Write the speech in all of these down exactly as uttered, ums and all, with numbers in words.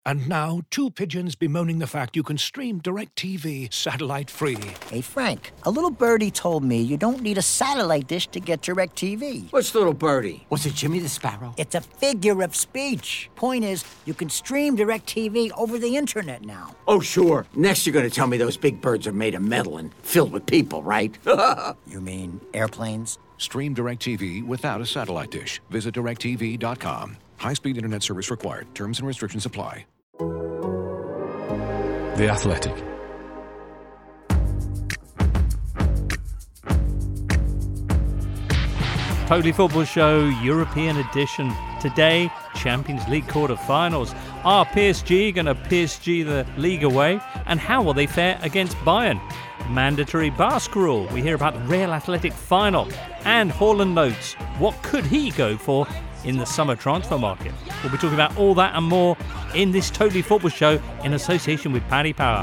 And now, two pigeons bemoaning the fact you can stream DirecTV satellite-free. Hey, Frank, a little birdie told me you don't need a satellite dish to get DirecTV. What's little birdie? Was it Jimmy the Sparrow? It's a figure of speech. Point is, you can stream DirecTV over the internet now. Oh, sure. Next you're going to tell me those big birds are made of metal and filled with people, right? You mean airplanes? Stream DirecTV without a satellite dish. Visit direct T V dot com. High-speed internet service required. Terms and restrictions apply. The Athletic. Totally Football Show, European edition. Today, Champions League quarter-finals. Are P S G going to P S G the league away? And how will they fare against Bayern? Mandatory Basque rule. We hear about the Real Athletic final. And Haaland notes, what could he go for in the summer transfer market? We'll be talking about all that and more in this Totally Football Show in association with Paddy Power.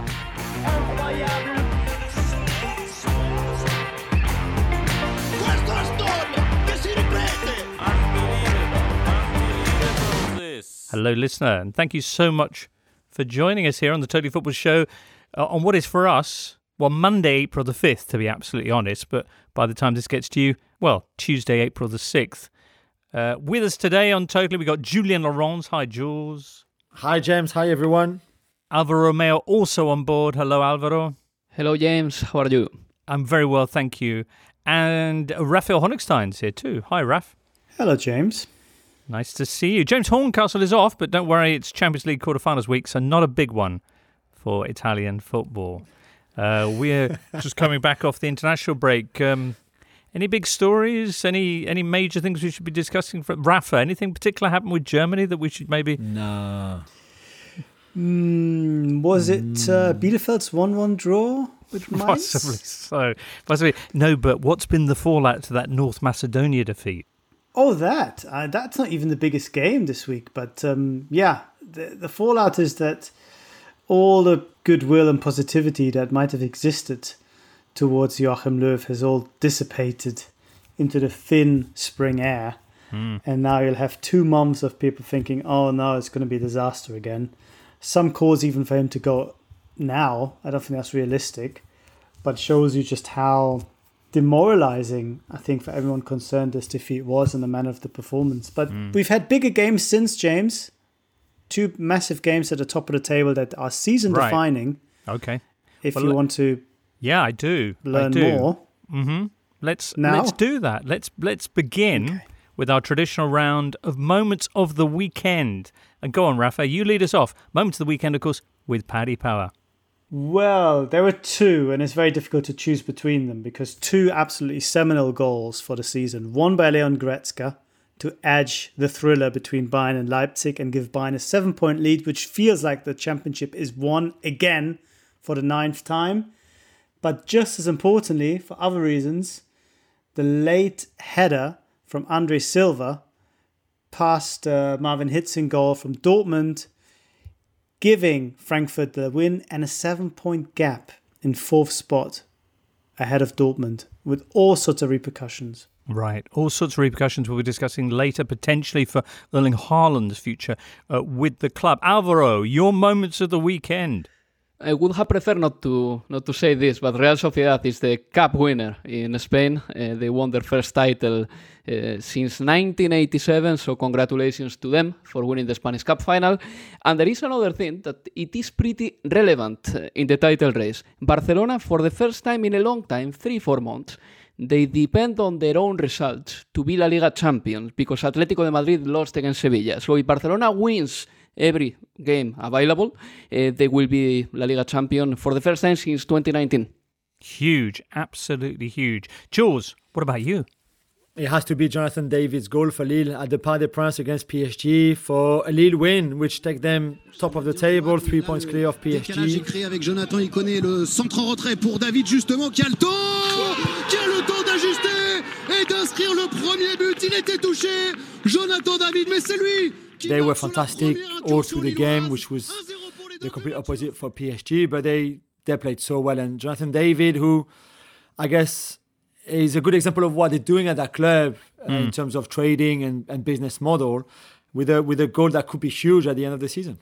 Hello, listener, and thank you so much for joining us here on the Totally Football Show uh, on what is for us, well, Monday, April the fifth, to be absolutely honest, but by the time this gets to you, well, Tuesday, April the sixth. Uh, with us today on Totally, we got Julien Laurens. Hi, Jules. Hi, James. Hi, everyone. Alvaro Romeo also on board. Hello, Alvaro. Hello, James. How are you? I'm very well, thank you. And Raphael Honigstein's here too. Hi, Raph. Hello, James. Nice to see you. James Horncastle is off, but don't worry, it's Champions League quarterfinals week, so not a big one for Italian football. Uh, we're just coming back off the international break. Um, any big stories? Any any major things we should be discussing? For Rafa, anything particular happened with Germany that we should maybe... No. Mm, was it uh, Bielefeld's one one draw with Mainz? Possibly so. Possibly. No, but what's been the fallout to that North Macedonia defeat? Oh, that. Uh, that's not even the biggest game this week. But um, yeah, the, the fallout is that all the goodwill and positivity that might have existed towards Joachim Löw has all dissipated into the thin spring air. Mm. And now you'll have two months of people thinking, oh, no, it's going to be a disaster again. Some calls even for him to go now. I don't think that's realistic. But shows you just how demoralizing, I think, for everyone concerned this defeat was in the manner of the performance. But mm. we've had bigger games since, James. Two massive games at the top of the table that are season-defining. Right. Okay. If well, you want to yeah, I do. learn I do. more. Mm-hmm. Let's, now? let's do that. Let's, let's begin okay. with our traditional round of Moments of the Weekend. And go on, Rafa, you lead us off. Moments of the Weekend, of course, with Paddy Power. Well, there were two, and it's very difficult to choose between them because two absolutely seminal goals for the season. One by Leon Goretzka to edge the thriller between Bayern and Leipzig and give Bayern a seven-point lead, which feels like the championship is won again for the ninth time. But just as importantly, for other reasons, the late header from Andre Silva past uh, Marvin Hitzing goal from Dortmund, giving Frankfurt the win and a seven-point gap in fourth spot ahead of Dortmund with all sorts of repercussions. Right, all sorts of repercussions we'll be discussing later, potentially for Erling Haaland's future uh, with the club. Alvaro, your moments of the weekend. I would have preferred not to not to say this, but Real Sociedad is the cup winner in Spain. Uh, they won their first title uh, since nineteen eighty-seven, so congratulations to them for winning the Spanish Cup final. And there is another thing that it is pretty relevant in the title race. Barcelona, for the first time in a long time, three, four months, they depend on their own results to be La Liga champions because Atlético de Madrid lost against Sevilla. So if Barcelona wins every game available, uh, they will be La Liga champion for the first time since twenty nineteen. Huge, absolutely huge. Jules, what about you? It has to be Jonathan David's goal for Lille at the Parc des Princes against P S G for a Lille win, which take them top of the table, three points clear of P S G. Décalage créé avec Jonathan, il connaît le centre en retrait pour David justement qui a le temps, qui a le temps d'ajuster et d'inscrire le premier but. Il était touché, Jonathan David, mais c'est lui. They were fantastic all through the game, which was the complete opposite for P S G, but they, they played so well. And Jonathan David, who I guess is a good example of what they're doing at that club uh, mm. in terms of trading and, and business model, with a with a goal that could be huge at the end of the season.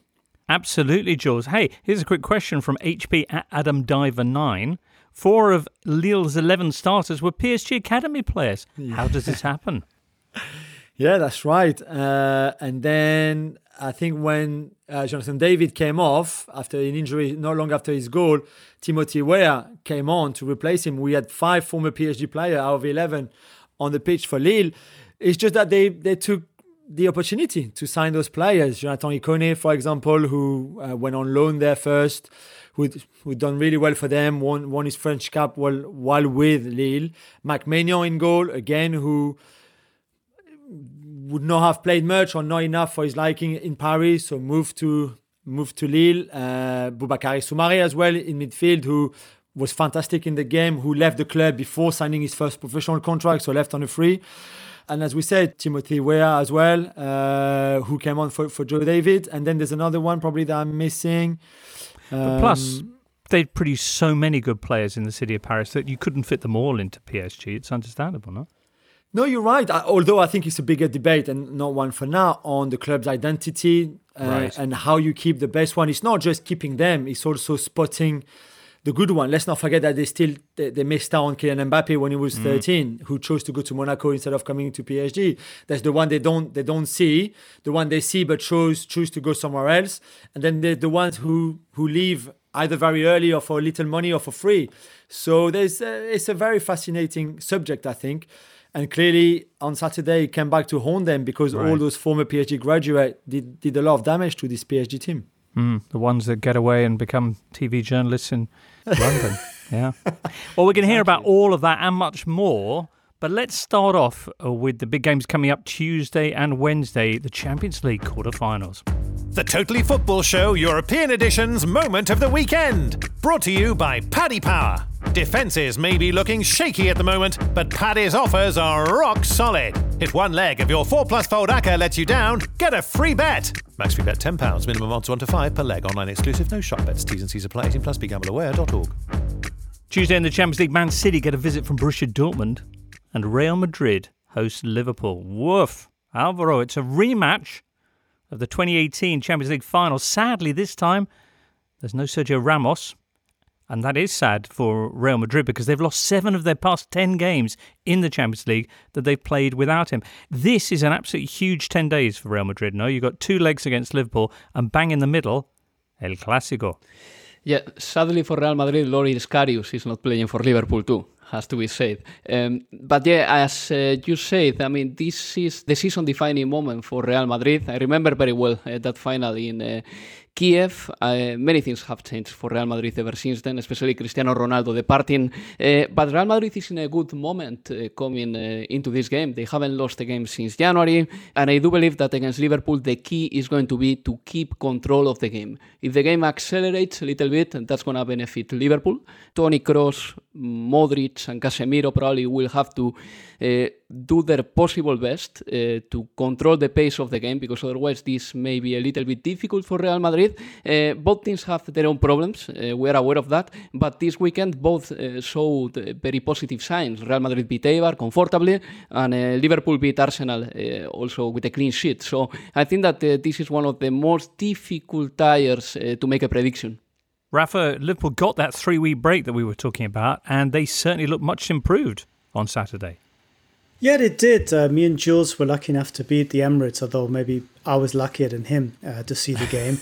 Absolutely, Jules. Hey, here's a quick question from H P at Adam Diver nine. Four of Lille's eleven starters were P S G Academy players. Yeah. How does this happen? Yeah, that's right. Uh, and then I think when uh, Jonathan David came off after an injury, not long after his goal, Timothy Weah came on to replace him. We had five former P S G players out of eleven on the pitch for Lille. It's just that they, they took the opportunity to sign those players. Jonathan Ikone, for example, who uh, went on loan there first, who'd, who'd done really well for them, won, won his French Cup while, while with Lille. Mac Maignan in goal, again, who would not have played much or not enough for his liking in Paris, so moved to moved to Lille. Uh, Boubakary Soumaré as well in midfield, who was fantastic in the game, who left the club before signing his first professional contract, so left on a free. And as we said, Timothy Weah as well, uh, who came on for, for Joe David. And then there's another one probably that I'm missing. Um, but plus, they've produced so many good players in the city of Paris that you couldn't fit them all into P S G. It's understandable, no? No, you're right. I, although I think it's a bigger debate and not one for now on the club's identity uh, right. and how you keep the best one. It's not just keeping them. It's also spotting the good one. Let's not forget that they still they, they missed out on Kylian Mbappe when he was mm. thirteen, who chose to go to Monaco instead of coming to P S G. That's the one they don't they don't see, the one they see but chose choose to go somewhere else. And then they're the ones who who leave either very early or for little money or for free. So there's a, it's a very fascinating subject, I think. And clearly on Saturday it came back to haunt them because right. all those former P S G graduates did, did a lot of damage to this P S G team. Mm, the ones that get away and become T V journalists in London. Yeah. Well, we're going to hear about all of that and much more. But let's start off with the big games coming up Tuesday and Wednesday, the Champions League quarterfinals. The Totally Football Show European Edition's Moment of the Weekend. Brought to you by Paddy Power. Defences may be looking shaky at the moment, but Paddy's offers are rock solid. If one leg of your four plus fold A C C A lets you down, get a free bet. Max free bet ten pounds, minimum odds one to five per leg. Online exclusive, no shop bets. T's and C's apply. eighteen plus, be gamble aware dot org. Tuesday in the Champions League, Man City get a visit from Borussia Dortmund and Real Madrid host Liverpool. Woof. Alvaro, it's a rematch of the twenty eighteen Champions League final. Sadly, this time, there's no Sergio Ramos. And that is sad for Real Madrid because they've lost seven of their past ten games in the Champions League that they've played without him. This is an absolutely huge ten days for Real Madrid, no? You've got two legs against Liverpool and bang in the middle, El Clásico. Yeah, sadly for Real Madrid, Loris Karius is not playing for Liverpool too, has to be said. Um, but yeah, as uh, you said, I mean, this is the season-defining moment for Real Madrid. I remember very well uh, that final in uh, Kiev. Uh, many things have changed for Real Madrid ever since then, especially Cristiano Ronaldo departing. Uh, but Real Madrid is in a good moment uh, coming uh, into this game. They haven't lost a game since January, and I do believe that against Liverpool, the key is going to be to keep control of the game. If the game accelerates a little bit, that's going to benefit Liverpool. Toni Kroos, Modric, and Casemiro probably will have to uh, do their possible best uh, to control the pace of the game, because otherwise this may be a little bit difficult for Real Madrid. Uh, both teams have their own problems, uh, we're aware of that, but this weekend both uh, showed uh, very positive signs. Real Madrid beat Eibar comfortably, and uh, Liverpool beat Arsenal uh, also with a clean sheet. So I think that uh, this is one of the most difficult tires uh, to make a prediction. Rafa, Liverpool got that three-week break that we were talking about, and they certainly looked much improved on Saturday. Yeah, they did. Uh, me and Jules were lucky enough to be at the Emirates, although maybe I was luckier than him uh, to see the game.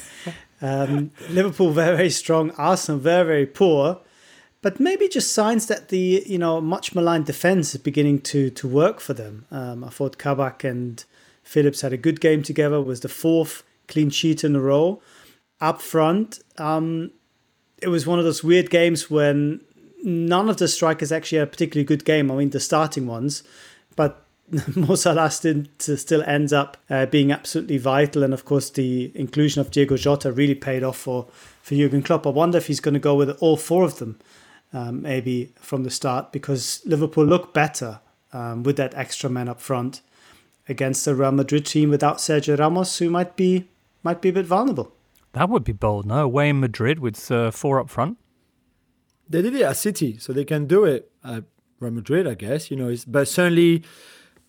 um, Liverpool very, very strong. Arsenal very, very poor. But maybe just signs that the you know much maligned defence is beginning to to work for them. Um, I thought Kabak and Phillips had a good game together. It was the fourth clean sheet in a row. Up front, um, it was one of those weird games when none of the strikers actually had a particularly good game. I mean, the starting ones. But Mo Salah still, still ends up uh, being absolutely vital. And of course, the inclusion of Diego Jota really paid off for, for Jurgen Klopp. I wonder if he's going to go with all four of them, um, maybe from the start, because Liverpool look better um, with that extra man up front against the Real Madrid team without Sergio Ramos, who might be might be a bit vulnerable. That would be bold, no? Away in Madrid with uh, four up front. They did it at City, so they can do it at Real Madrid, I guess. You know, it's, but certainly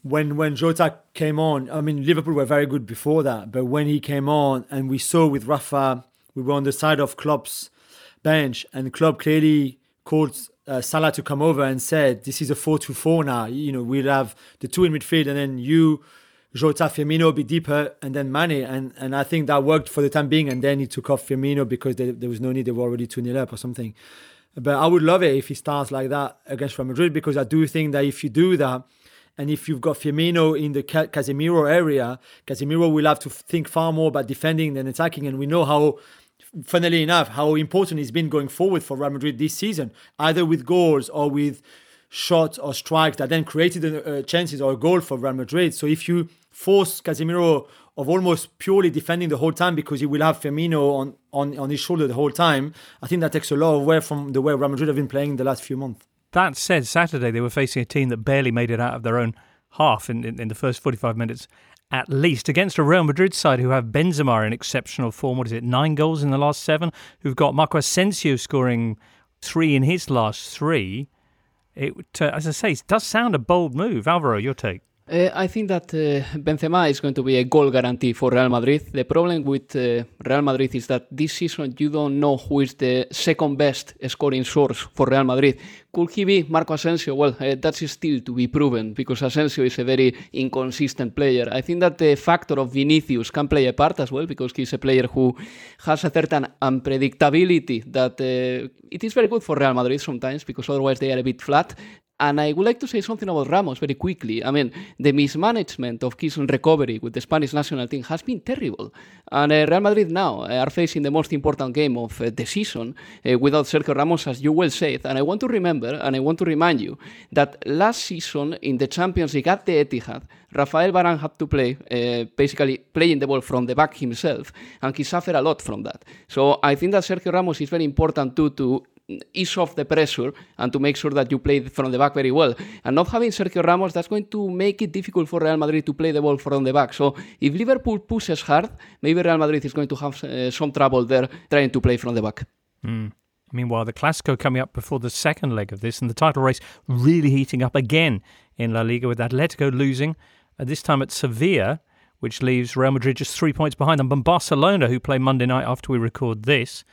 when when Jota came on, I mean, Liverpool were very good before that, but when he came on and we saw with Rafa, we were on the side of Klopp's bench, and Klopp clearly called uh, Salah to come over and said, this is a four two four now. You know, we'll have the two in midfield and then you, Jota, Firmino, be deeper, and then Mane. And, and I think that worked for the time being, and then he took off Firmino because they, there was no need, they were already two nil up or something. But I would love it if he starts like that against Real Madrid, because I do think that if you do that, and if you've got Firmino in the Casemiro area, Casemiro will have to think far more about defending than attacking. And we know how, funnily enough, how important he's been going forward for Real Madrid this season, either with goals or with shots or strikes that then created uh, chances or a goal for Real Madrid. So if you force Casemiro of almost purely defending the whole time because he will have Firmino on, on, on his shoulder the whole time, I think that takes a lot away from the way Real Madrid have been playing the last few months. That said, Saturday they were facing a team that barely made it out of their own half in, in, in the first forty-five minutes at least, against a Real Madrid side who have Benzema in exceptional form. What is it, nine goals in the last seven? Who've got Marco Asensio scoring three in his last three. It, uh, as I say, it does sound a bold move. Alvaro, your take? Uh, I think that uh, Benzema is going to be a goal guarantee for Real Madrid. The problem with uh, Real Madrid is that this season you don't know who is the second best scoring source for Real Madrid. Could he be Marco Asensio? Well, uh, that's still to be proven because Asensio is a very inconsistent player. I think that the factor of Vinicius can play a part as well because he's a player who has a certain unpredictability that uh, it is very good for Real Madrid sometimes because otherwise they are a bit flat. And I would like to say something about Ramos very quickly. I mean, the mismanagement of his recovery with the Spanish national team has been terrible. And uh, Real Madrid now are facing the most important game of uh, the season uh, without Sergio Ramos, as you well said. And I want to remember, and I want to remind you, that last season in the Champions League at the Etihad, Rafael Varane had to play, uh, basically playing the ball from the back himself, and he suffered a lot from that. So I think that Sergio Ramos is very important too to ease off the pressure and to make sure that you play from the back very well. And not having Sergio Ramos, that's going to make it difficult for Real Madrid to play the ball from the back. So if Liverpool pushes hard, maybe Real Madrid is going to have uh, some trouble there trying to play from the back. Mm. Meanwhile, the Clásico coming up before the second leg of this, and the title race really heating up again in La Liga with Atletico losing, uh, this time at Sevilla, which leaves Real Madrid just three points behind them. And Barcelona, who play Monday night after we record this,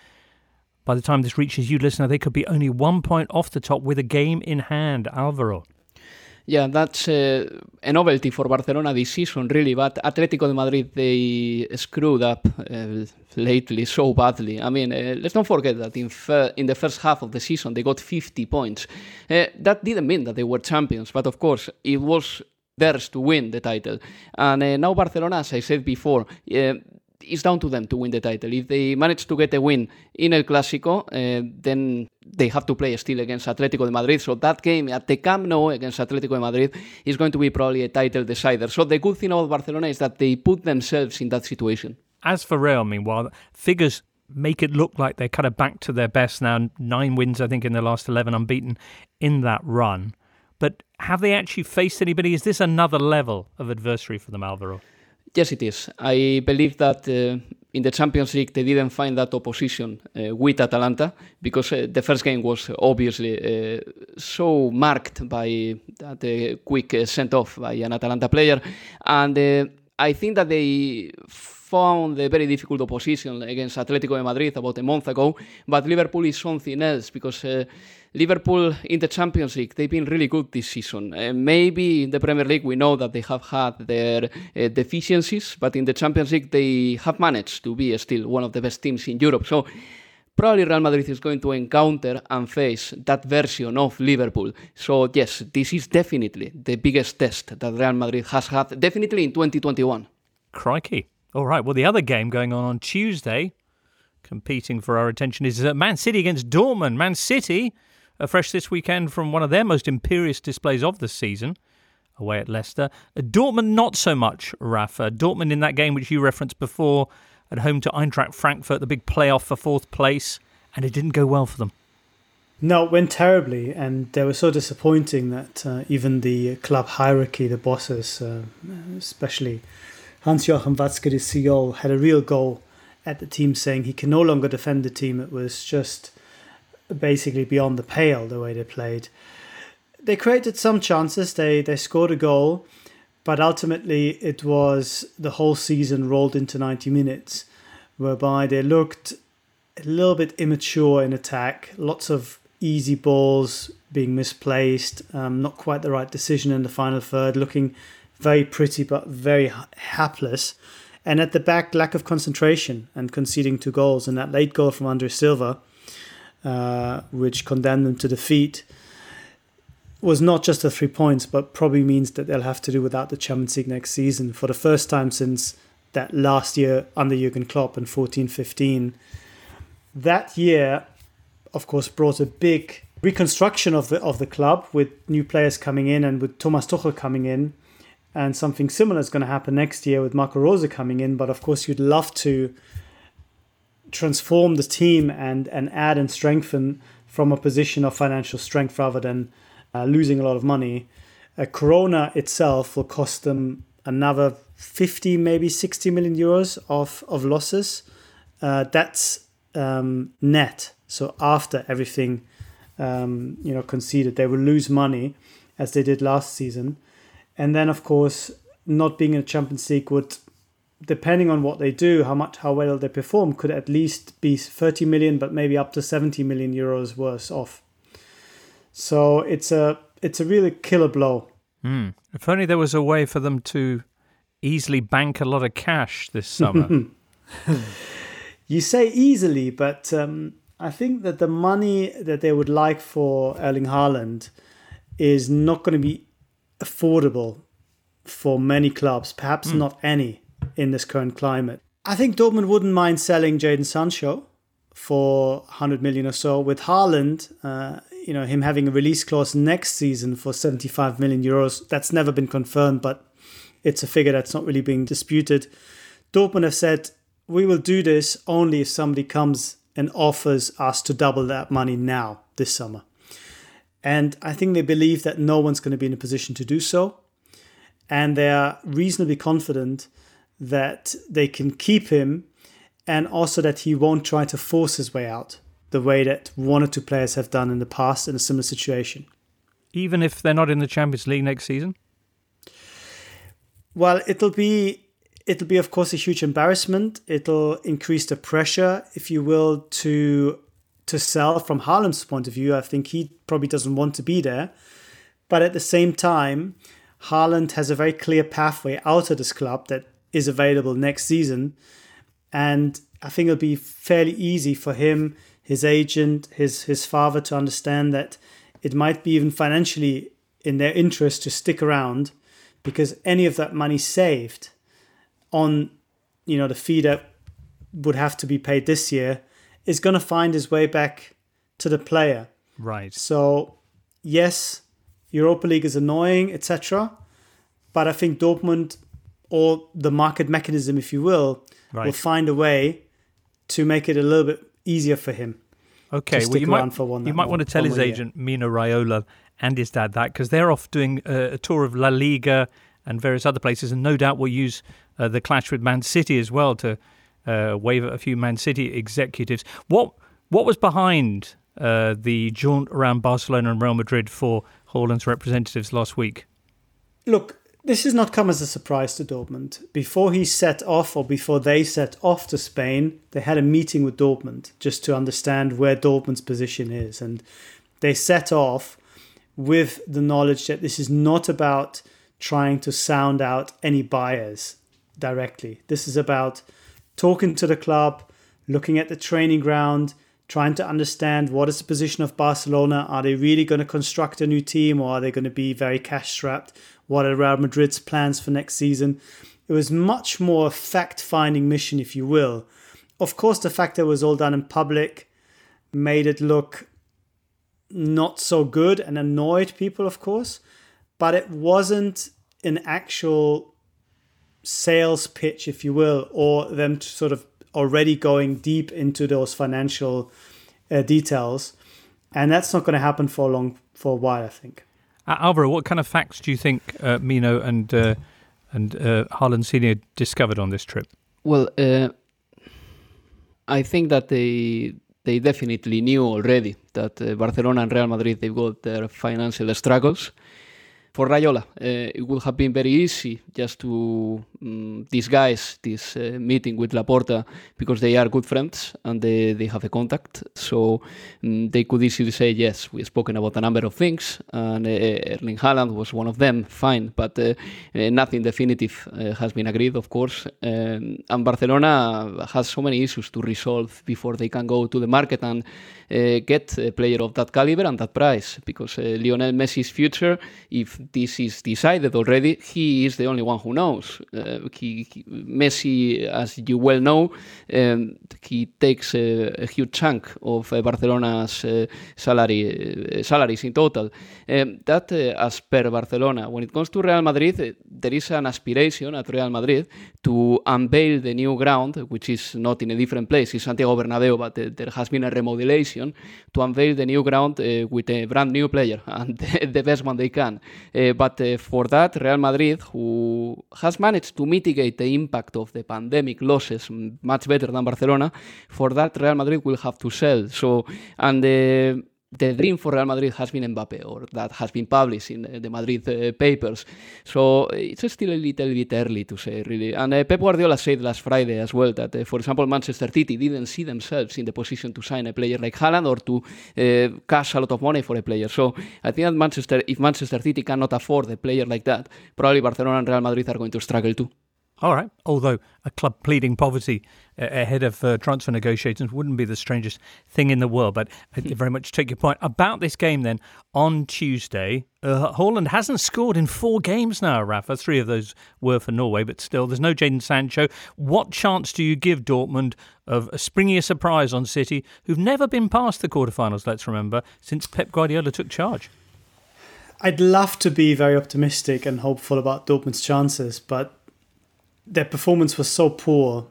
by the time this reaches you, listener, they could be only one point off the top with a game in hand. Alvaro. Yeah, that's uh, a novelty for Barcelona this season, really. But Atletico de Madrid, they screwed up uh, lately so badly. I mean, uh, let's not forget that in, f- in the first half of the season, they got fifty points. Uh, that didn't mean that they were champions, but of course, it was theirs to win the title. And uh, now Barcelona, as I said before, uh, it's down to them to win the title. If they manage to get a win in El Clásico, uh, then they have to play still against Atletico de Madrid. So that game at the Camp Nou against Atletico de Madrid is going to be probably a title decider. So the good thing about Barcelona is that they put themselves in that situation. As for Real, meanwhile, figures make it look like they're kind of back to their best now. Nine wins, I think, in the last eleven, unbeaten in that run. But have they actually faced anybody? Is this another level of adversary for them, Alvaro? Yes, it is. I believe that uh, in the Champions League they didn't find that opposition uh, with Atalanta because uh, the first game was obviously uh, so marked by that uh, quick uh, sent-off by an Atalanta player. And uh, I think that they found a very difficult opposition against Atletico de Madrid about a month ago, but Liverpool is something else because uh, Liverpool in the Champions League, they've been really good this season. Uh, maybe in the Premier League we know that they have had their uh, deficiencies, but in the Champions League they have managed to be still one of the best teams in Europe. So probably Real Madrid is going to encounter and face that version of Liverpool. So yes, this is definitely the biggest test that Real Madrid has had, definitely in twenty twenty-one. Crikey. All right, well, the other game going on on Tuesday, competing for our attention, is uh, Man City against Dortmund. Man City are fresh this weekend from one of their most imperious displays of the season, away at Leicester. Uh, Dortmund not so much, Rafa. Dortmund in that game which you referenced before, at home to Eintracht Frankfurt, the big playoff for fourth place, and it didn't go well for them. No, it went terribly, and they were so disappointing that uh, even the club hierarchy, the bosses, uh, especially Hans-Joachim Watzke, the C E O, had a real go at the team, saying he can no longer defend the team. It was just basically beyond the pale the way they played. They created some chances. They they scored a goal, But ultimately, it was the whole season rolled into ninety minutes, whereby they looked a little bit immature in attack, lots of easy balls being misplaced, um, not quite the right decision in the final third, looking very pretty but very hapless. And at the back, lack of concentration and conceding two goals. And that late goal from André Silva, uh, which condemned them to defeat, was not just the three points, but probably means that they'll have to do without the Champions League next season for the first time since that last year under Jurgen Klopp in fourteen fifteen. That year, of course, brought a big reconstruction of the of the club with new players coming in and with Thomas Tuchel coming in. And something similar is going to happen next year with Marco Rose coming in. But of course, you'd love to transform the team and, and add and strengthen from a position of financial strength rather than uh, losing a lot of money. Uh, Corona itself will cost them another fifty, maybe sixty million euros of, of losses. Uh, that's um, net. So after everything, um, you know, conceded, they will lose money as they did last season. And then, of course, not being in the Champions League would, depending on what they do, how much, how well they perform, could at least be thirty million, but maybe up to seventy million euros worse off. So it's a it's a really killer blow. Mm. If only there was a way for them to easily bank a lot of cash this summer. You say easily, but um, I think that the money that they would like for Erling Haaland is not going to be affordable for many clubs, perhaps mm. not any in this current climate. I think Dortmund wouldn't mind selling Jadon Sancho for one hundred million or so. With Haaland, uh, you know, him having a release clause next season for seventy-five million euros, that's never been confirmed, but it's a figure that's not really being disputed. Dortmund have said, we will do this only if somebody comes and offers us to double that money now, this summer. And I think they believe that no one's going to be in a position to do so. And they are reasonably confident that they can keep him and also that he won't try to force his way out the way that one or two players have done in the past in a similar situation. Even if they're not in the Champions League next season? Well, it'll be, it'll be, of course, a huge embarrassment. It'll increase the pressure, if you will, to... to sell from Haaland's point of view. I think he probably doesn't want to be there. But at the same time, Haaland has a very clear pathway out of this club that is available next season. And I think it'll be fairly easy for him, his agent, his, his father to understand that it might be even financially in their interest to stick around, because any of that money saved on, you know, the fee that would have to be paid this year is going to find his way back to the player. Right. So, yes, Europa League is annoying, et cetera. But I think Dortmund, or the market mechanism, if you will, right. will find a way to make it a little bit easier for him. Okay, well, you might, for one, you might want to tell his agent, year. Mino Raiola, and his dad that, because they're off doing a, a tour of La Liga and various other places, and no doubt will use uh, the clash with Man City as well to Uh, wave at a few Man City executives. What what was behind uh, the jaunt around Barcelona and Real Madrid for Haaland's representatives last week? Look, this has not come as a surprise to Dortmund. Before he set off, or before they set off to Spain, they had a meeting with Dortmund just to understand where Dortmund's position is. And they set off with the knowledge that this is not about trying to sound out any buyers directly. This is about talking to the club, looking at the training ground, trying to understand what is the position of Barcelona. Are they really going to construct a new team, or are they going to be very cash-strapped? What are Real Madrid's plans for next season? It was much more a fact-finding mission, if you will. Of course, the fact that it was all done in public made it look not so good and annoyed people, of course. But it wasn't an actual sales pitch, if you will, or them sort of already going deep into those financial uh, details. And that's not going to happen for a long, for a while, I think. Uh, Alvaro, what kind of facts do you think uh, Mino and uh, and uh, Haaland Senior discovered on this trip? Well, uh, I think that they they definitely knew already that uh, Barcelona and Real Madrid, they've got their financial struggles. for Raiola, uh, it would have been very easy just to um, disguise this uh, meeting with Laporta because they are good friends and they, they have a contact. So um, they could easily say, yes, we've spoken about a number of things, and uh, Erling Haaland was one of them, fine, but uh, uh, nothing definitive uh, has been agreed, of course. Um, and Barcelona has so many issues to resolve before they can go to the market and uh, get a player of that caliber and that price, because uh, Lionel Messi's future, if this is decided already, he is the only one who knows. Uh, he, he, Messi, as you well know, um, he takes a, a huge chunk of uh, Barcelona's uh, salary uh, salaries in total. Um, that, uh, as per Barcelona, when it comes to Real Madrid, uh, there is an aspiration at Real Madrid to unveil the new ground, which is not in a different place, it's Santiago Bernabeu, but uh, there has been a remodelation to unveil the new ground uh, with a brand new player and the best one they can. Uh, but uh, for that, Real Madrid, who has managed to mitigate the impact of the pandemic losses much better than Barcelona, for that Real Madrid will have to sell. So, and uh, the dream for Real Madrid has been Mbappe, or that has been published in the, the Madrid uh, papers. So it's still a little bit early to say, really. And uh, Pep Guardiola said last Friday as well that, uh, for example, Manchester City didn't see themselves in the position to sign a player like Haaland or to uh, cash a lot of money for a player. So I think that Manchester, if Manchester City cannot afford a player like that, probably Barcelona and Real Madrid are going to struggle too. All right. Although a club pleading poverty uh, ahead of uh, transfer negotiations wouldn't be the strangest thing in the world. But I very much take your point. About this game then, on Tuesday, uh, Haaland hasn't scored in four games now, Rafa. Three of those were for Norway, but still, there's no Jadon Sancho. What chance do you give Dortmund of a springy surprise on City, who've never been past the quarterfinals, let's remember, since Pep Guardiola took charge? I'd love to be very optimistic and hopeful about Dortmund's chances, but their performance was so poor,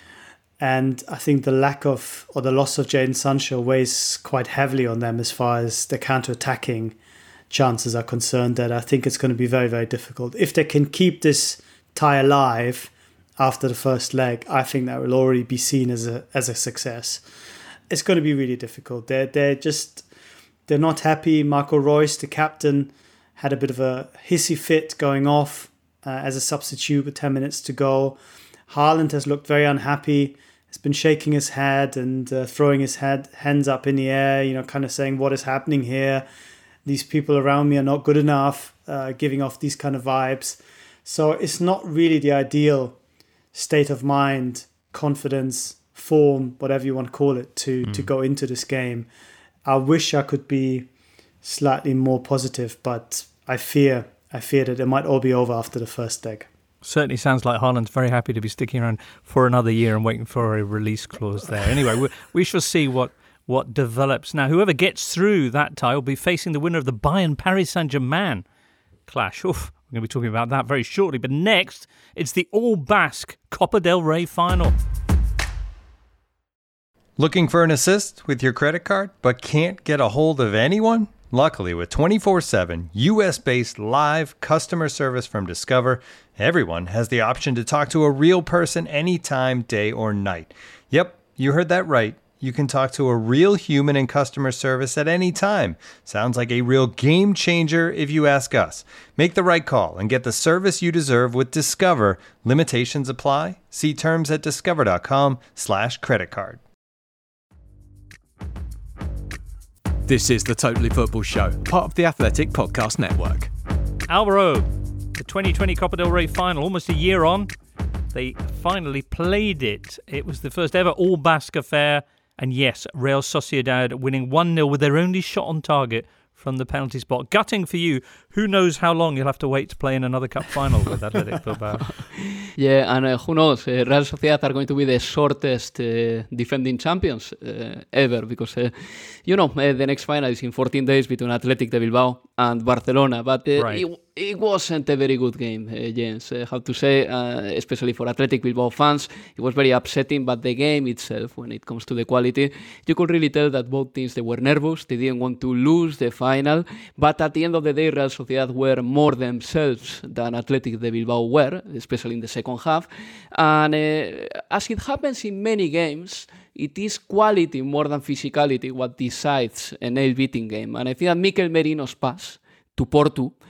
and I think the lack of or the loss of Jadon Sancho weighs quite heavily on them as far as the counter-attacking chances are concerned, that I think it's going to be very, very difficult. If they can keep this tie alive after the first leg, I think that will already be seen as a as a success. It's going to be really difficult. They're, they're just, they're not happy. Marco Reus, the captain, had a bit of a hissy fit going off Uh, as a substitute with ten minutes to go. Haaland has looked very unhappy. He's been shaking his head and uh, throwing his head hands up in the air, you know, kind of saying, what is happening here? These people around me are not good enough, uh, giving off these kind of vibes. So it's not really the ideal state of mind, confidence, form, whatever you want to call it, to, mm. to go into this game. I wish I could be slightly more positive, but I fear I fear that it might all be over after the first leg. Certainly sounds like Haaland's very happy to be sticking around for another year and waiting for a release clause there. Anyway, we, we shall see what, what develops. Now, whoever gets through that tie will be facing the winner of the Bayern-Paris Saint-Germain clash. Oof, we're going to be talking about that very shortly. But next, it's the All-Basque Copa del Rey final. Looking for an assist with your credit card but can't get a hold of anyone? Luckily, with twenty-four seven U S-based live customer service from Discover, everyone has the option to talk to a real person anytime, day or night. Yep, you heard that right. You can talk to a real human in customer service at any time. Sounds like a real game changer if you ask us. Make the right call and get the service you deserve with Discover. Limitations apply. See terms at discover.com slash credit card. This is the Totally Football Show, part of the Athletic Podcast Network. Alvaro, the twenty twenty Copa del Rey final, almost a year on. They finally played it. It was the first ever All-Basque affair. And yes, Real Sociedad winning one nil with their only shot on target from the penalty spot. Gutting for you. Who knows how long you'll have to wait to play in another cup final with Athletic Bilbao. Yeah, and uh, who knows, uh, Real Sociedad are going to be the shortest uh, defending champions uh, ever, because, uh, you know, uh, the next final is in fourteen days between Athletic de Bilbao and Barcelona, but uh, right. it, it wasn't a very good game, uh, James, I uh, have to say, uh, especially for Athletic Bilbao fans. It was very upsetting, but the game itself, when it comes to the quality, you could really tell that both teams, they were nervous, they didn't want to lose the final, but at the end of the day, Real Sociedad were more themselves than Athletic de Bilbao were, especially in the second half. And uh, as it happens in many games, it is quality more than physicality what decides a nail-beating game. And I think that Mikel Merino's pass to Porto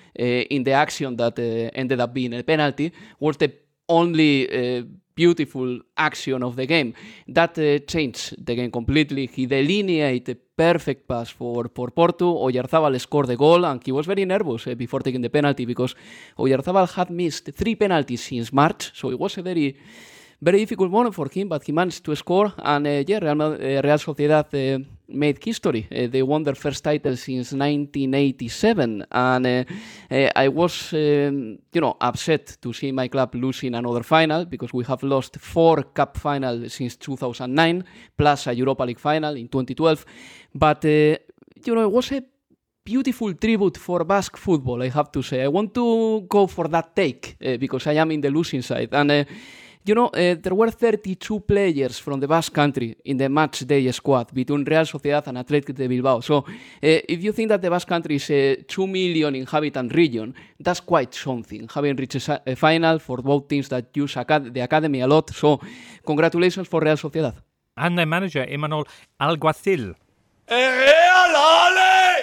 uh, in the action that uh, ended up being a penalty was the only uh, beautiful action of the game. That uh, changed the game completely. He delineated a perfect pass for, for Porto. Oyarzabal scored the goal, and he was very nervous uh, before taking the penalty because Oyarzabal had missed three penalties since March, so it was a very very difficult moment for him, but he managed to score, and uh, yeah, Real, uh, Real Sociedad uh, made history. Uh, they won their first title since nineteen eighty-seven, and uh, uh, I was, um, you know, upset to see my club losing another final because we have lost four cup finals since two thousand nine, plus a Europa League final in twenty twelve. But uh, you know, it was a beautiful tribute for Basque football, I have to say. I want to go for that take uh, because I am in the losing side, and. Uh, You know, uh, there were thirty-two players from the Basque Country in the match day squad between Real Sociedad and Athletic de Bilbao. So, uh, if you think that the Basque Country is a two million inhabitant region, that's quite something. Having reached a final for both teams that use acad- the academy a lot. So, congratulations for Real Sociedad. And their manager, Imanol Alguacil. Real Ale!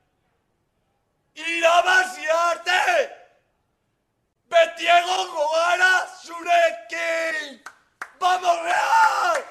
Irabasiarte! Betiego Gogara Sureki! Vamos Real!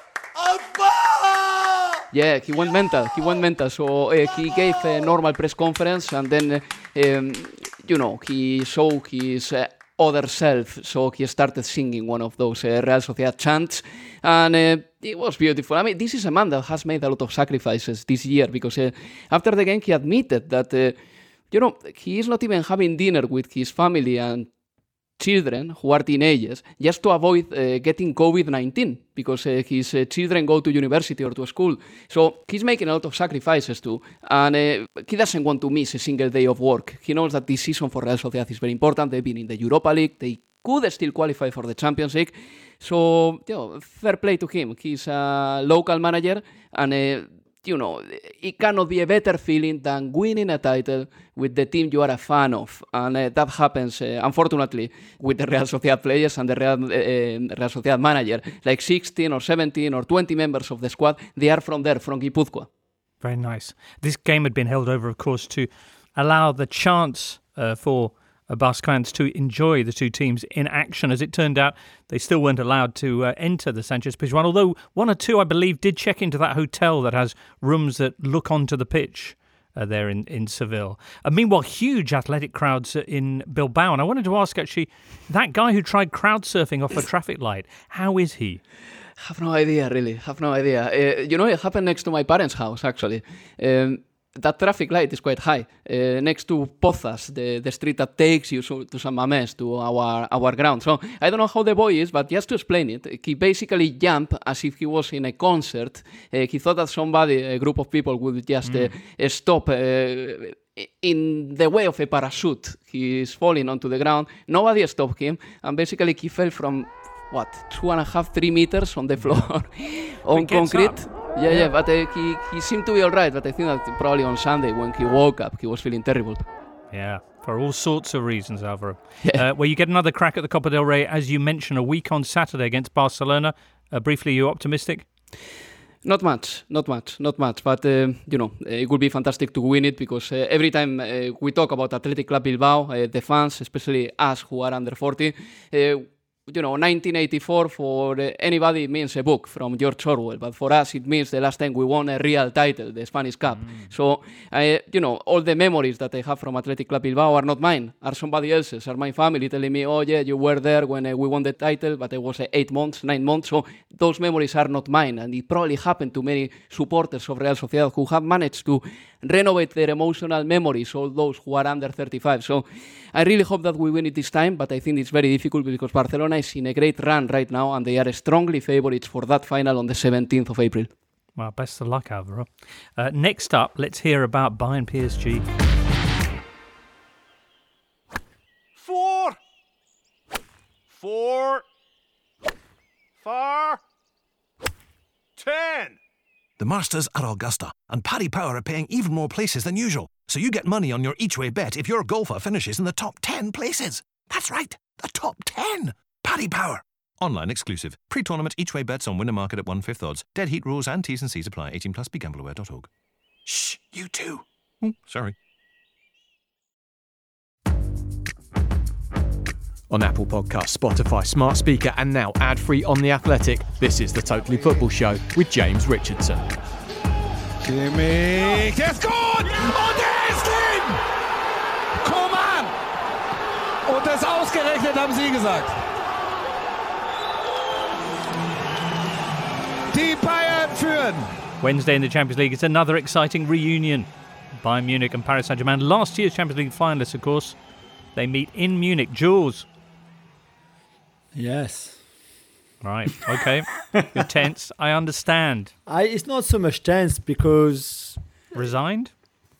Alpha! Yeah, he went mental. He went mental. So uh, he gave a normal press conference, and then, uh, um, you know, he showed his uh, other self. So he started singing one of those uh, Real Sociedad chants, and uh, it was beautiful. I mean, this is a man that has made a lot of sacrifices this year because uh, after the game he admitted that, uh, you know, he is not even having dinner with his family and children who are teenagers just to avoid uh, getting COVID nineteen because uh, his uh, children go to university or to school. So he's making a lot of sacrifices too, and uh, he doesn't want to miss a single day of work. He knows that this season for Real Sociedad is very important. They've been in the Europa League. They could still qualify for the Champions League. So, you know, fair play to him. He's a local manager, and uh, you know, it cannot be a better feeling than winning a title with the team you are a fan of. And uh, that happens, uh, unfortunately, with the Real Sociedad players and the Real, uh, Real Sociedad manager. Like sixteen or seventeen or twenty members of the squad, they are from there, from Guipúzcoa. Very nice. This game had been held over, of course, to allow the chance uh, for uh, Basque fans to enjoy the two teams in action. As it turned out, they still weren't allowed to uh, enter the Sanchez-Pizjuan, although one or two, I believe, did check into that hotel that has rooms that look onto the pitch uh, there in, in Seville. Uh, meanwhile, huge athletic crowds in Bilbao. And I wanted to ask, actually, that guy who tried crowd surfing off a traffic light, how is he? Have no idea, really. Have no idea. Uh, you know, it happened next to my parents' house, actually. Um, that traffic light is quite high, uh, next to Pozas, the, the street that takes you so, to San Mamés, to our, our ground. So I don't know how the boy is, but just to explain it, he basically jumped as if he was in a concert. Uh, he thought that somebody, a group of people, would just mm. uh, stop uh, in the way of a parachute. He is falling onto the ground. Nobody stopped him, and basically he fell from, what, two and a half, three meters on the floor on concrete. Up. Yeah, yeah, yeah, but uh, he, he seemed to be all right, but I think that probably on Sunday when he woke up, he was feeling terrible. Yeah, for all sorts of reasons, Alvaro. Yeah. Uh, well, you get another crack at the Copa del Rey, as you mentioned, a week on Saturday against Barcelona. Uh, briefly, are you optimistic? Not much, not much, not much. But, uh, you know, it would be fantastic to win it because uh, every time uh, we talk about Athletic Club Bilbao, uh, the fans, especially us who are under forty, uh, you know, nineteen eighty-four for uh, anybody means a book from George Orwell, but for us it means the last time we won a real title, the Spanish Cup. Mm. So, uh, you know, all the memories that I have from Athletic Club Bilbao are not mine, are somebody else's, are my family telling me, oh yeah, you were there when uh, we won the title, but it was uh, eight months, nine months, so those memories are not mine, and it probably happened to many supporters of Real Sociedad who have managed to renovate their emotional memories, all those who are under thirty-five. So I really hope that we win it this time, but I think it's very difficult because Barcelona is in a great run right now and they are strongly favourites for that final on the seventeenth of April. Well, best of luck, Alvaro. Uh, next up, let's hear about Bayern P S G. Four! Four! Four! Ten! The Masters are Augusta, and Paddy Power are paying even more places than usual. So you get money on your each-way bet if your golfer finishes in the top ten places. That's right, the top ten. Paddy Power. Online exclusive. Pre-tournament each-way bets on winner market at one-fifth odds. Dead heat rules and T's and C's apply. eighteen plus, be gamble aware dot org. Shh, you too. Oh, sorry. On Apple Podcasts, Spotify, Smart Speaker, and now ad-free on The Athletic, this is the Totally Football Show with James Richardson. Kimmich, der ist gut! Und der ist drin! Coman! Und das ausgerechnet, haben Sie gesagt. Die Bayern führen. Wednesday in the Champions League, it's another exciting reunion. Bayern Munich and Paris Saint-Germain, last year's Champions League finalists, of course. They meet in Munich. Jules. Yes. Right, okay. You're tense. I understand. I, it's not so much tense because... Resigned?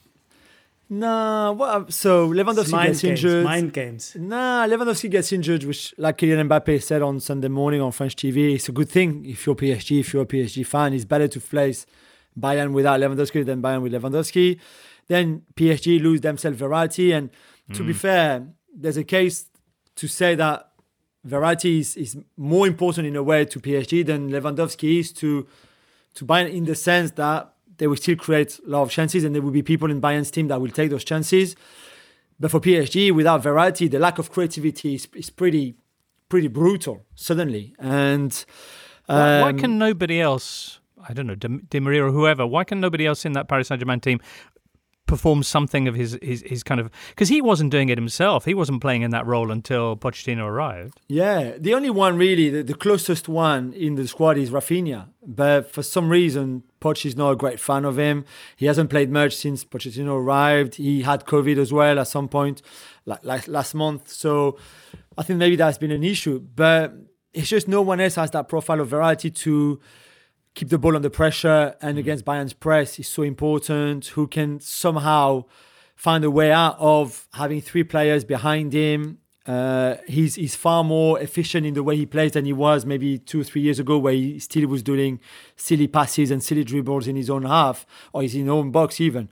Nah, well, so Lewandowski mind gets games, injured. Mind games. Nah, Lewandowski gets injured, which, like Kylian Mbappe said on Sunday morning on French T V, it's a good thing if you're P S G, if you're a P S G fan. It's better to face Bayern without Lewandowski than Bayern with Lewandowski. Then P S G lose themselves Verratti. And to mm. be fair, there's a case to say that Verratti is, is more important in a way to P S G than Lewandowski is to, to Bayern, in the sense that they will still create a lot of chances and there will be people in Bayern's team that will take those chances. But for P S G, without Verratti, the lack of creativity is, is pretty pretty brutal, suddenly. And um, why, why can nobody else, I don't know, Di Maria or whoever, why can nobody else in that Paris Saint-Germain team perform something of his, his, his kind of... Because he wasn't doing it himself. He wasn't playing in that role until Pochettino arrived. Yeah, the only one really, the, the closest one in the squad is Rafinha. But for some reason, Poch is not a great fan of him. He hasn't played much since Pochettino arrived. He had COVID as well at some point, like, like last month. So I think maybe that's been an issue. But it's just no one else has that profile of Verratti to keep the ball under pressure, and against Bayern's press is so important, who can somehow find a way out of having three players behind him. Uh, he's, he's far more efficient in the way he plays than he was maybe two or three years ago, where he still was doing silly passes and silly dribbles in his own half, or his own box even.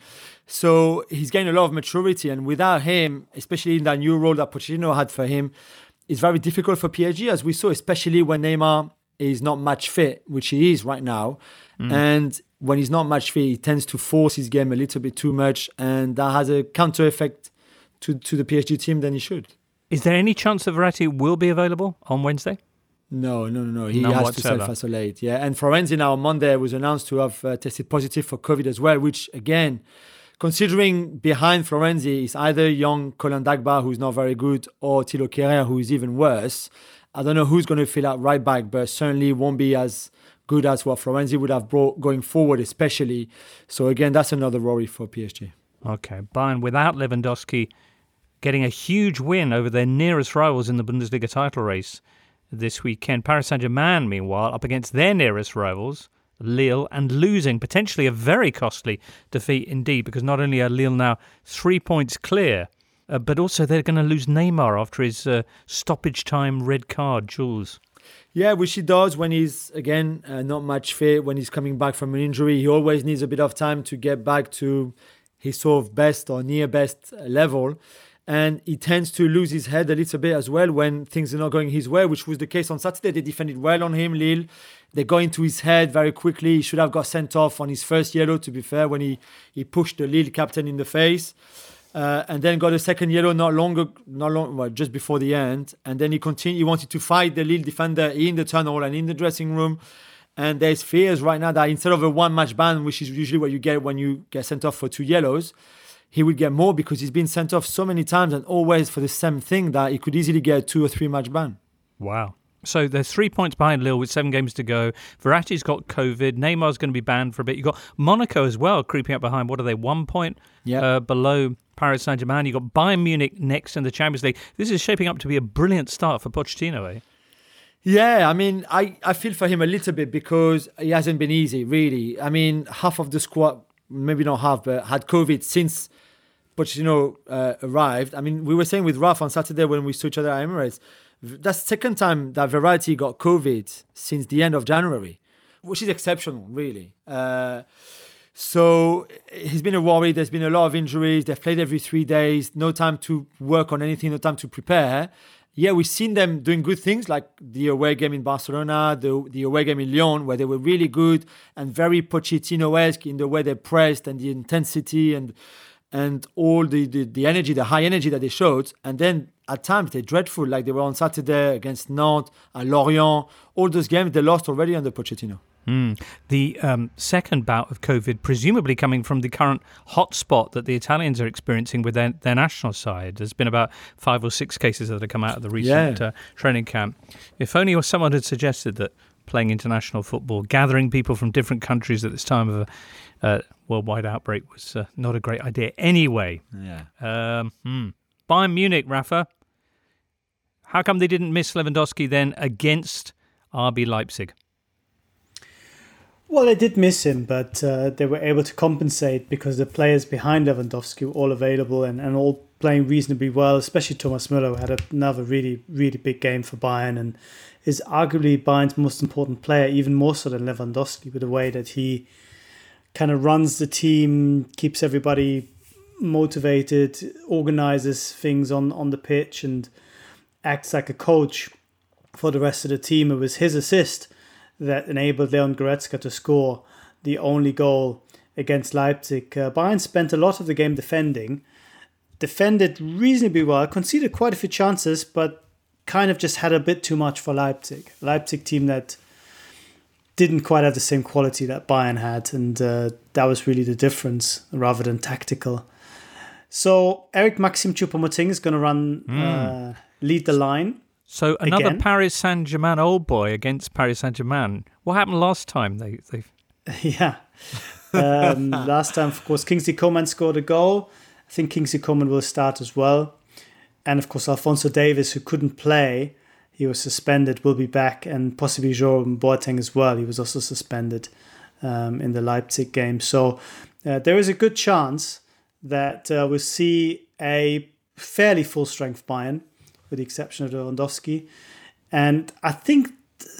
So he's gained a lot of maturity, and without him, especially in that new role that Pochettino had for him, it's very difficult for P S G, as we saw, especially when Neymar is not match fit, which he is right now. Mm. And when he's not match fit, he tends to force his game a little bit too much, and that has a counter effect to, to the P S G team than he should. Is there any chance that Verratti will be available on Wednesday? No, no, no, no. He None has whatsoever. to self-isolate. Yeah, and Florenzi now on Monday was announced to have uh, tested positive for COVID as well, which again, considering behind Florenzi is either young Colin Dagba, who's not very good, or Thilo Kehrer, who is even worse. I don't know who's going to fill out right back, but certainly won't be as good as what Florenzi would have brought going forward, especially. So again, that's another worry for P S G. Okay, Bayern without Lewandowski getting a huge win over their nearest rivals in the Bundesliga title race this weekend. Paris Saint-Germain, meanwhile, up against their nearest rivals, Lille, and losing potentially a very costly defeat indeed, because not only are Lille now three points clear, Uh, but also they're going to lose Neymar after his uh, stoppage time red card, Jules. Yeah, which he does when he's, again, uh, not match fit, when he's coming back from an injury. He always needs a bit of time to get back to his sort of best or near best level. And he tends to lose his head a little bit as well when things are not going his way, which was the case on Saturday. They defended well on him, Lille. They go into his head very quickly. He should have got sent off on his first yellow, to be fair, when he, he pushed the Lille captain in the face. Uh, and then got a second yellow not longer, not long, well, just before the end. And then he continued. He wanted to fight the Lille defender in the tunnel and in the dressing room. And there's fears right now that instead of a one-match ban, which is usually what you get when you get sent off for two yellows, he would get more because he's been sent off so many times and always for the same thing that he could easily get a two or three-match ban. Wow. So they're three points behind Lille with seven games to go. Verratti's got COVID. Neymar's going to be banned for a bit. You've got Monaco as well creeping up behind. What are they? One point yep. uh, below Paris Saint-Germain. You've got Bayern Munich next in the Champions League. This is shaping up to be a brilliant start for Pochettino, eh? Yeah, I mean, I, I feel for him a little bit because it hasn't been easy, really. I mean, half of the squad, maybe not half, but had COVID since Pochettino uh, arrived. I mean, we were saying with Raf on Saturday when we saw each other at Emirates, that's the second time that Verratti got COVID since the end of January, which is exceptional, really. Uh, so he's been a worry. There's been a lot of injuries. They've played every three days. No time to work on anything, no time to prepare. Yeah, we've seen them doing good things like the away game in Barcelona, the, the away game in Lyon, where they were really good and very Pochettino-esque in the way they pressed and the intensity and and all the, the, the energy, the high energy that they showed. And then at times they're dreadful, like they were on Saturday against Nantes, at Lorient. All those games they lost already under Pochettino. Mm. The um, second bout of COVID, presumably coming from the current hotspot that the Italians are experiencing with their, their national side. There's been about five or six cases that have come out of the recent yeah. uh, training camp. If only someone had suggested that playing international football, gathering people from different countries at this time of a uh, worldwide outbreak was uh, not a great idea. Anyway, yeah. um, hmm. Bayern Munich, Rafa, how come they didn't miss Lewandowski then against R B Leipzig? Well, they did miss him, but uh, they were able to compensate because the players behind Lewandowski were all available and, and all playing reasonably well, especially Thomas Müller, who had another really, really big game for Bayern and is arguably Bayern's most important player, even more so than Lewandowski, with the way that he kind of runs the team, keeps everybody motivated, organizes things on, on the pitch and acts like a coach for the rest of the team. It was his assist that enabled Leon Goretzka to score the only goal against Leipzig. Uh, Bayern spent a lot of the game defending, defended reasonably well, conceded quite a few chances, but kind of just had a bit too much for Leipzig. Leipzig team that didn't quite have the same quality that Bayern had, and uh, that was really the difference rather than tactical. So Eric Maxim Choupo-Moting is going to run, mm. uh, lead the line. So another Again. Paris Saint-Germain old boy against Paris Saint-Germain. What happened last time? They, they... Yeah. Um, last time, of course, Kingsley Coman scored a goal. I think Kingsley Coman will start as well. And, of course, Alphonso Davies, who couldn't play, he was suspended, will be back. And possibly Jerome Boateng as well. He was also suspended um, in the Leipzig game. So uh, there is a good chance that uh, we'll see a fairly full-strength Bayern, with the exception of Lewandowski. And I think,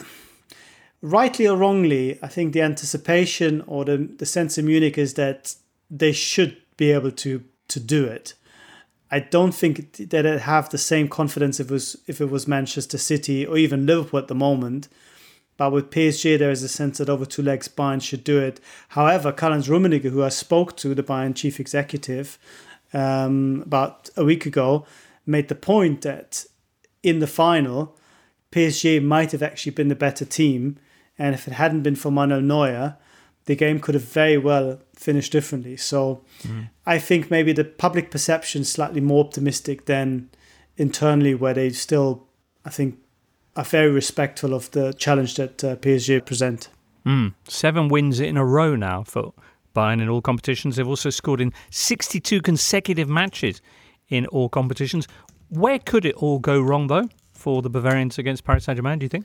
rightly or wrongly, I think the anticipation or the, the sense in Munich is that they should be able to, to do it. I don't think that they'd have the same confidence if it was, if it was Manchester City or even Liverpool at the moment. But with P S G, there is a sense that over two legs, Bayern should do it. However, Karl-Heinz Rummenigge, who I spoke to, the Bayern chief executive, um, about a week ago, made the point that in the final, P S G might have actually been the better team. And if it hadn't been for Manuel Neuer, the game could have very well finished differently. So mm. I think maybe the public perception is slightly more optimistic than internally, where they still, I think, are very respectful of the challenge that uh, P S G present. Mm. Seven wins in a row now for Bayern in all competitions. They've also scored in sixty-two consecutive matches in all competitions. Where could it all go wrong, though, for the Bavarians against Paris Saint-Germain, do you think?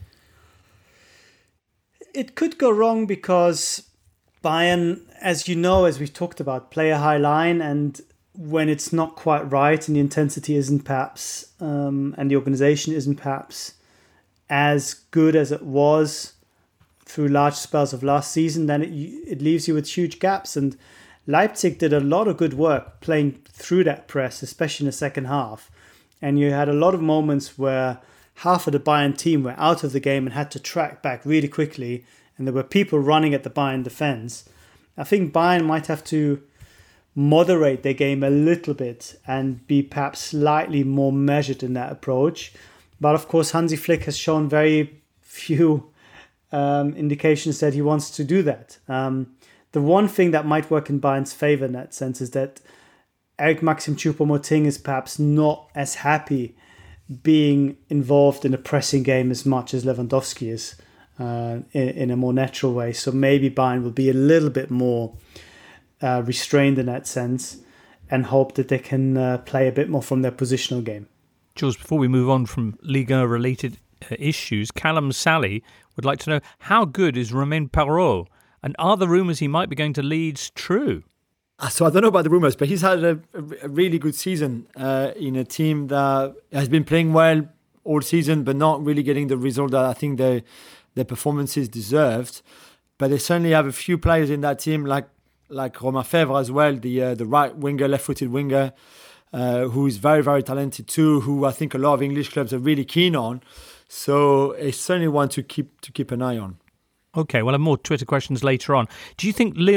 It could go wrong because Bayern, as you know, as we've talked about, play a high line, and when it's not quite right and the intensity isn't perhaps, um, and the organisation isn't perhaps as good as it was through large spells of last season, then it, it leaves you with huge gaps. And Leipzig did a lot of good work playing through that press, especially in the second half. And you had a lot of moments where half of the Bayern team were out of the game and had to track back really quickly. And there were people running at the Bayern defense. I think Bayern might have to moderate their game a little bit and be perhaps slightly more measured in that approach. But of course, Hansi Flick has shown very few um, indications that he wants to do that. Um, the one thing that might work in Bayern's favour in that sense is that Eric Maxim Choupo-Moting is perhaps not as happy being involved in a pressing game as much as Lewandowski is uh, in, in a more natural way. So maybe Bayern will be a little bit more uh, restrained in that sense and hope that they can uh, play a bit more from their positional game. Jules, before we move on from Liga-related uh, issues, Callum Sally would like to know, how good is Romain Perraud? And are the rumours he might be going to Leeds true? So I don't know about the rumours, but he's had a, a really good season uh, in a team that has been playing well all season, but not really getting the result that I think their their performances deserved. But they certainly have a few players in that team, like like Romain Fèvre as well, the uh, the right winger, left-footed winger, uh, who is very very talented too. Who I think a lot of English clubs are really keen on. So it's certainly one to keep to keep an eye on. Okay, we'll have more Twitter questions later on. Do you think Lille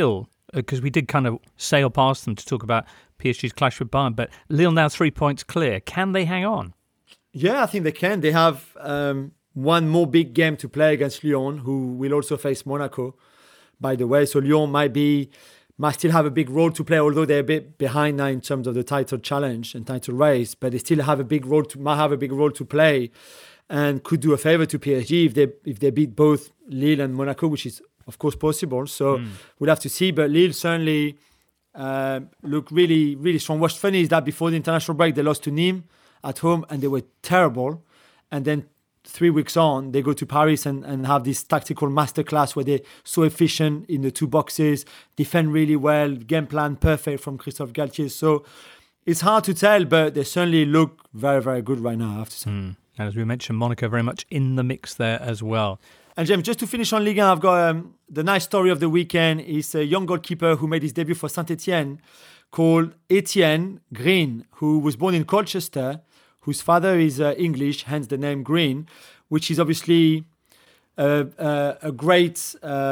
because uh, we did kind of sail past them to talk about P S G's clash with Bayern, but Lille now three points clear. Can they hang on? Yeah, I think they can. They have um, one more big game to play against Lyon, who will also face Monaco, by the way. So Lyon might be might still have a big role to play, although they're a bit behind now in terms of the title challenge and title race, but they still have a big role to might have a big role to play, and could do a favor to P S G if they if they beat both Lille and Monaco, which is of course possible. So mm. we'll have to see. But Lille certainly uh, look really really strong. What's funny is that before the international break, they lost to Nîmes at home and they were terrible, and then three weeks on, they go to Paris and, and have this tactical masterclass where they're so efficient in the two boxes, defend really well, game plan perfect from Christophe Galtier. So it's hard to tell, but they certainly look very, very good right now, I have to say. Mm. And as we mentioned, Monaco very much in the mix there as well. And James, just to finish on Ligue one, I've got um, the nice story of the weekend is a young goalkeeper who made his debut for Saint-Etienne called Etienne Green, who was born in Colchester, whose father is uh, English, hence the name Green, which is obviously uh, uh, a great,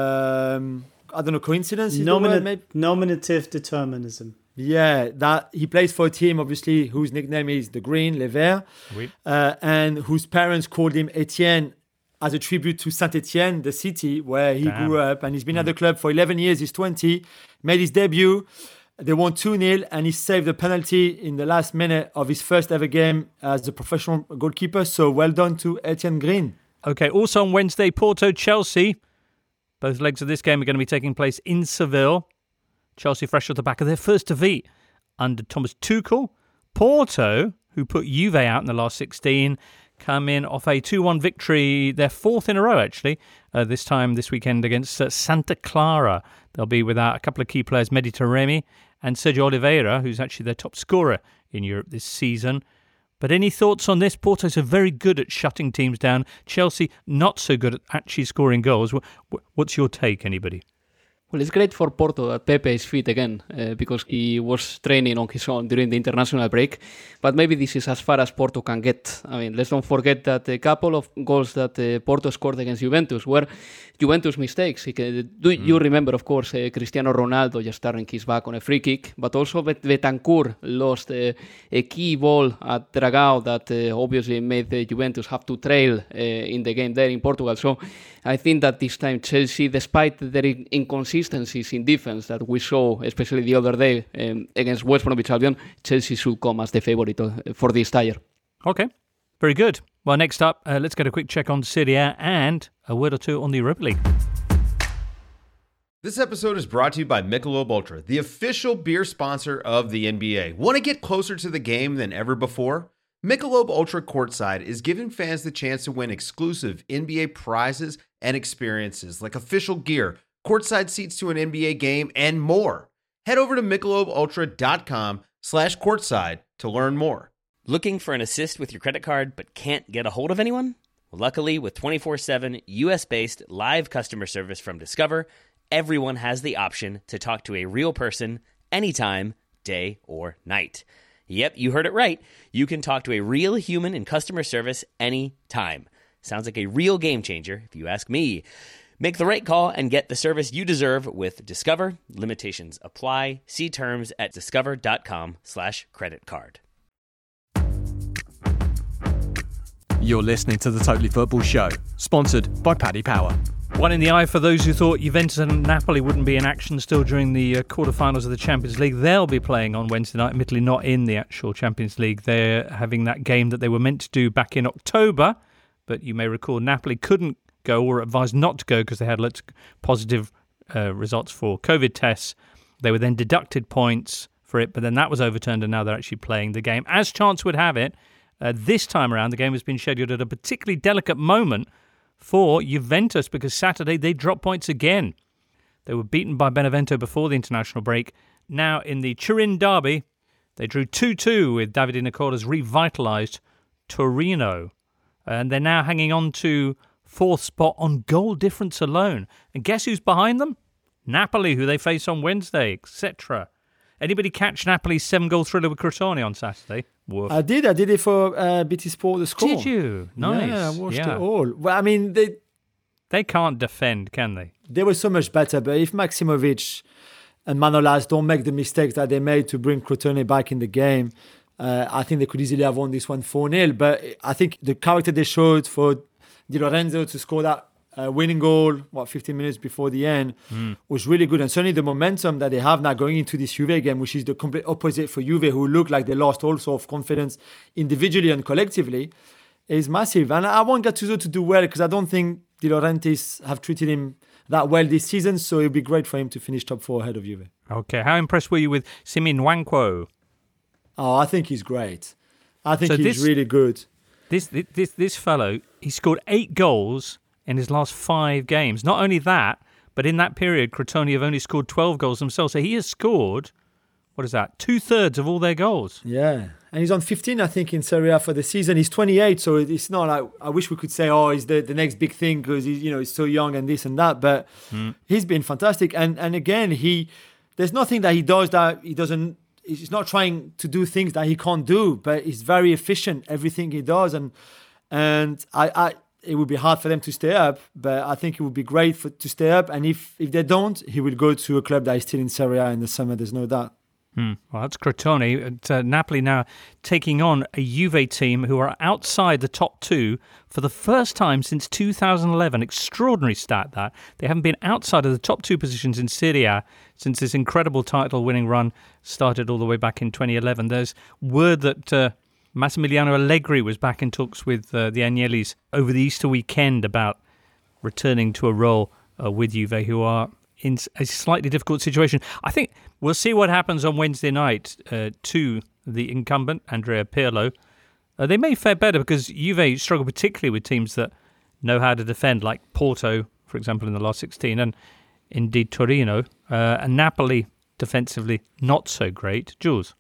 um, I don't know, coincidence? Is Nomina- the word, maybe? Nominative determinism. Yeah, that he plays for a team, obviously, whose nickname is the Green, Les Verts, oui. uh, and whose parents called him Etienne as a tribute to Saint-Etienne, the city where he Damn. grew up. And he's been mm. at the club for eleven years. He's twenty, made his debut. They won two nil, and he saved a penalty in the last minute of his first ever game as a professional goalkeeper. So well done to Etienne Green. Okay, also on Wednesday, Porto-Chelsea. Both legs of this game are going to be taking place in Seville. Chelsea fresh off the back of their first defeat under Thomas Tuchel. Porto, who put Juve out in the last sixteen, come in off a two one victory, their fourth in a row actually, uh, this time this weekend against uh, Santa Clara. They'll be without a couple of key players, Mehdi Taremi and Sergio Oliveira, who's actually their top scorer in Europe this season. But any thoughts on this? Porto's are very good at shutting teams down. Chelsea not so good at actually scoring goals. What's your take, anybody? Well, it's great for Porto that Pepe is fit again uh, because he was training on his own during the international break. But maybe this is as far as Porto can get. I mean, let's don't forget that a couple of goals that uh, Porto scored against Juventus were Juventus mistakes. Do mm. you remember, of course, uh, Cristiano Ronaldo just turning his back on a free kick, but also Betancourt lost uh, a key ball at Dragao that uh, obviously made uh, Juventus have to trail uh, in the game there in Portugal. So I think that this time Chelsea, despite their inconsistencies in defense that we saw, especially the other day um, against West Bromwich Albion, Chelsea should come as the favourite for this tire. Okay, very good. Well, next up, uh, let's get a quick check on Serie A and a word or two on the Europa League. This episode is brought to you by Michelob Ultra, the official beer sponsor of the N B A. Want to get closer to the game than ever before? Michelob Ultra Courtside is giving fans the chance to win exclusive N B A prizes and experiences like official gear, courtside seats to an N B A game, and more. Head over to michelobultra.com slash courtside to learn more. Looking for an assist with your credit card but can't get a hold of anyone? Well, luckily, with twenty-four seven U S-based live customer service from Discover, everyone has the option to talk to a real person anytime, day or night. Yep, you heard it right. You can talk to a real human in customer service anytime. Sounds like a real game changer, if you ask me. Make the right call and get the service you deserve with Discover. Limitations apply. See terms at discover.com slash credit card. You're listening to The Totally Football Show, sponsored by Paddy Power. One in the eye for those who thought Juventus and Napoli wouldn't be in action still during the uh, quarterfinals of the Champions League. They'll be playing on Wednesday night, admittedly not in the actual Champions League. They're having that game that they were meant to do back in October, but you may recall Napoli couldn't go or advised not to go because they had lots of positive uh, results for COVID tests. They were then deducted points for it, but then that was overturned and now they're actually playing the game. As chance would have it, uh, this time around the game has been scheduled at a particularly delicate moment for Juventus because Saturday they dropped points again. They were beaten by Benevento before the international break. Now in the Turin derby, they drew two two with Davide Nicola's revitalised Torino. And they're now hanging on to fourth spot on goal difference alone. And guess who's behind them? Napoli, who they face on Wednesday, et cetera. Anybody catch Napoli's seven-goal thriller with Crotone on Saturday? Woof. I did. I did it for uh, B T Sport, the score. Did you? Nice. Yeah, I watched yeah. it all. Well, I mean, they they can't defend, can they? They were so much better. But if Maximovic and Manolas don't make the mistakes that they made to bring Crotone back in the game, uh, I think they could easily have won this one four nil. But I think the character they showed for Di Lorenzo to score that uh, winning goal, what, fifteen minutes before the end, mm. was really good. And certainly the momentum that they have now going into this Juve game, which is the complete opposite for Juve, who look like they lost all sort of confidence individually and collectively, is massive. And I want Gattuso to do well because I don't think De Laurentiis have treated him that well this season, so it'd be great for him to finish top four ahead of Juve. Okay, how impressed were you with Simi Nwankwo? Oh, I think he's great. I think so he's this, really good. This, this this fellow, he scored eight goals in his last five games. Not only that, but in that period, Crotone have only scored twelve goals themselves. So he has scored, what is that, two-thirds of all their goals. Yeah, and he's on fifteen, I think, in Serie A for the season. He's twenty-eight, so it's not like, I wish we could say, oh, he's the, the next big thing because he's, you know, he's so young and this and that. But mm. he's been fantastic. And and again, he there's nothing that he does that he doesn't, he's not trying to do things that he can't do, but he's very efficient, everything he does. And and I, I it would be hard for them to stay up, but I think it would be great for to stay up. And if, if they don't, he will go to a club that is still in Serie A in the summer, there's no doubt. Hmm. Well, that's Crotone. Uh, Napoli now taking on a Juve team who are outside the top two for the first time since two thousand eleven. Extraordinary stat that. They haven't been outside of the top two positions in Serie A since this incredible title-winning run started all the way back in twenty eleven. There's word that uh, Massimiliano Allegri was back in talks with uh, the Agnellis over the Easter weekend about returning to a role uh, with Juve, who are in a slightly difficult situation. I think we'll see what happens on Wednesday night uh, to the incumbent, Andrea Pirlo. Uh, they may fare better because Juve struggle particularly with teams that know how to defend, like Porto, for example, in the last sixteen, and indeed Torino. Uh, and Napoli, defensively, not so great. Jules?